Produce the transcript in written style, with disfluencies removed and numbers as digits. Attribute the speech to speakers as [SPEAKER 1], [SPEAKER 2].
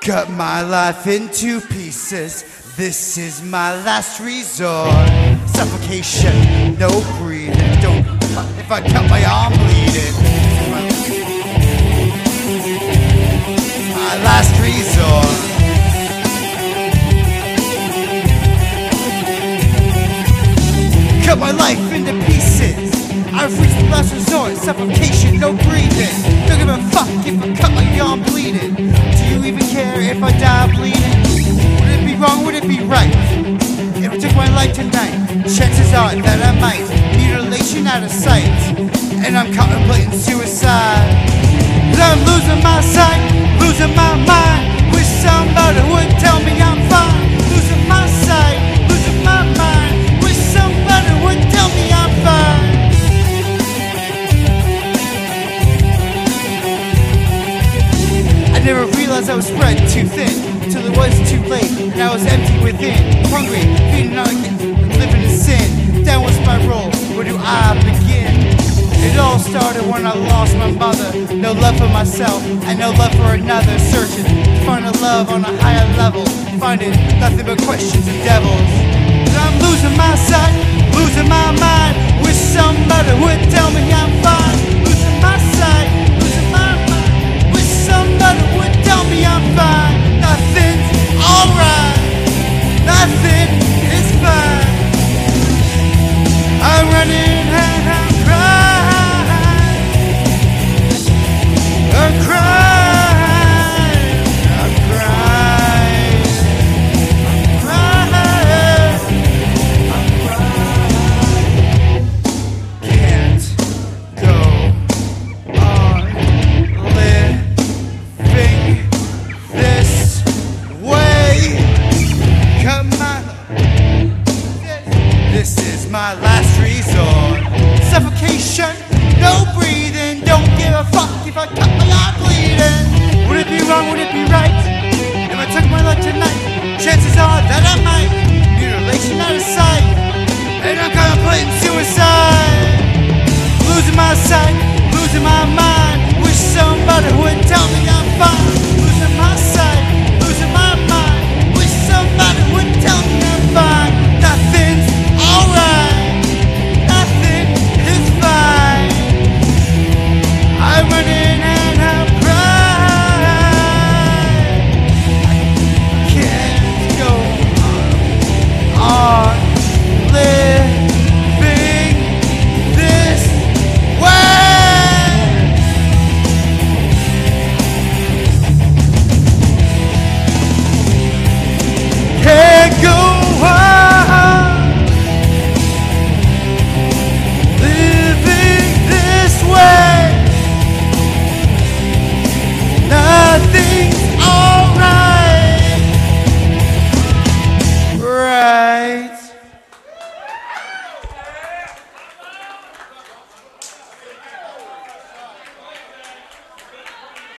[SPEAKER 1] Cut my life into pieces. This is my last resort. Suffocation, no breathing. Don't fuck if I cut my arm bleeding. My last resort. Cut my life into pieces. I've reached the last resort. Suffocation, no breathing. Don't give a fuck if I cut my arm bleeding. Do you even care if I die bleeding? Would it be wrong? Would it be right? If I took my life tonight, chances are that I might. Mutilation out of sight, and I'm contemplating suicide. Cause I'm losing my sight, losing my mind. Wish somebody would tell me I'm fine. Losing my sight, losing my mind. Wish somebody would tell me I'm fine. I never realized I was spread too thin, till it was too late, and I was empty within. Hungry, feeding on living in sin. Downward spiral, where do I begin? It all started when I lost my mother. No love for myself, and no love for another. Searching to find a love on a higher level, finding nothing but questions and devils. And I'm losing my sight, losing my mind. Wish somebody would tell me I'm fine. Losing my sight, losing my mind. Wish somebody would tell me I'm fine. Nothing's alright, nothing is fine. I'm running and I'm crying. I'm crying, I'm crying, I'm crying, I'm crying. Can't go on living this way. Come on. This is my last resort. Suffocation, no breathing. Don't give a fuck if I cut my arm bleeding. Would it be wrong? Would it be right? If I took my life tonight, chances are that I might. Mutilation out of sight, and I'm contemplating suicide. Losing my sight, losing my mind. Wish somebody would tell me I'm fine. Losing my sight.